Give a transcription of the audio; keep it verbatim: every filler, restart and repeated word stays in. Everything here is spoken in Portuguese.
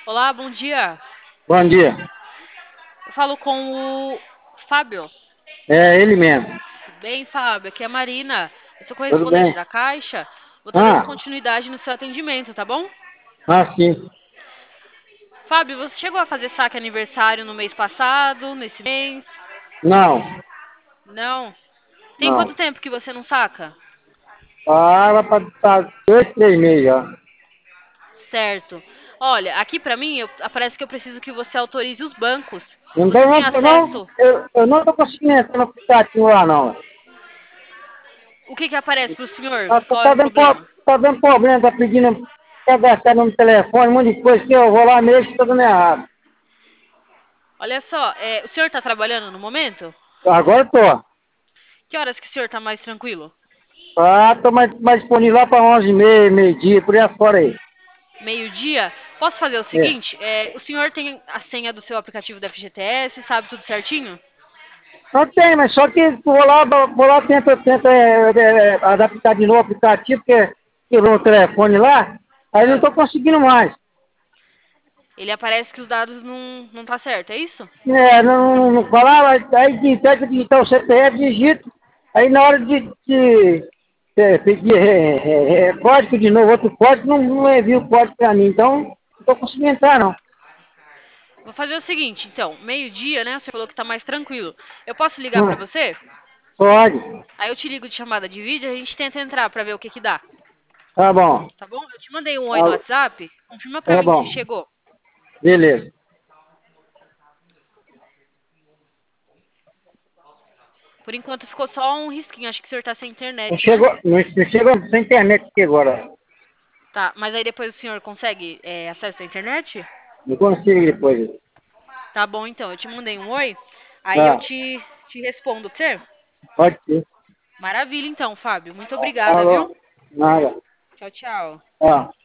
Olá, bom dia. Bom dia. Eu falo com o Fábio. É ele mesmo. Tudo bem, Fábio? Aqui é a Marina. Eu sou Tudo correspondente bem? da Caixa. Vou estar dando Ah, continuidade no seu atendimento, tá bom? ah, sim. Fábio, você chegou a fazer saque aniversário no mês passado, nesse mês? Não, Não. Tem quanto não. tempo que você não saca? Ah, vai pra tá dois, três meses já. Certo. Olha, aqui pra mim eu, aparece que eu preciso que você autorize os bancos. Então, Você eu tem não, eu não, acesso? eu, eu não tô conseguindo entrar no aplicativo lá, não. O que que aparece pro senhor? Tá, tá, Qual é tá o dando, pro- problema? tá dando problema, tá pedindo cadastrar no telefone, um monte de coisa que eu vou lá mesmo que tá dando errado. Olha só, é, o senhor tá trabalhando no momento? Agora eu tô. Que horas que o senhor tá mais tranquilo? Ah, tô mais, mais disponível lá pra onze e meia, meio-dia, por aí afora aí. Meio-dia? Posso fazer o É. seguinte? É, o senhor tem a senha do seu aplicativo da F G T S, sabe tudo certinho? Não tem, mas só que vou lá, vou lá, tenta, tenta é, é, é, adaptar de novo o aplicativo, porque quebrou o telefone lá, aí não Ah, estou conseguindo mais. ele aparece que os dados não, não tá certo, é isso? É, não, não, não falava, aí de- pega digitar o C P F, digito, aí na hora de, de é, pedir é, é, é, código de novo, outro código, não, não envia o código para mim, então não estou conseguindo entrar não. Vou fazer o seguinte, então, meio-dia, né? Você falou que tá mais tranquilo. Eu posso ligar pra Hum, você? pode, Aí eu te ligo de chamada de vídeo e a gente tenta entrar pra ver o que que dá, tá bom, tá bom? Eu te mandei um oi no tá, WhatsApp, confirma pra tá mim se bom, chegou. beleza. Por enquanto ficou só um risquinho, acho que o senhor tá sem Não internet, né? chegou, não, não chegou sem internet aqui agora, Tá, mas aí depois o senhor consegue é, acesso à internet? não consigo depois. Tá bom, então. Eu te mandei um oi, aí eu Ah, te, te respondo, pode ser? pode ser. Maravilha, então, Fábio. Muito obrigada, viu? Alô, nada. Tchau, tchau. Ah.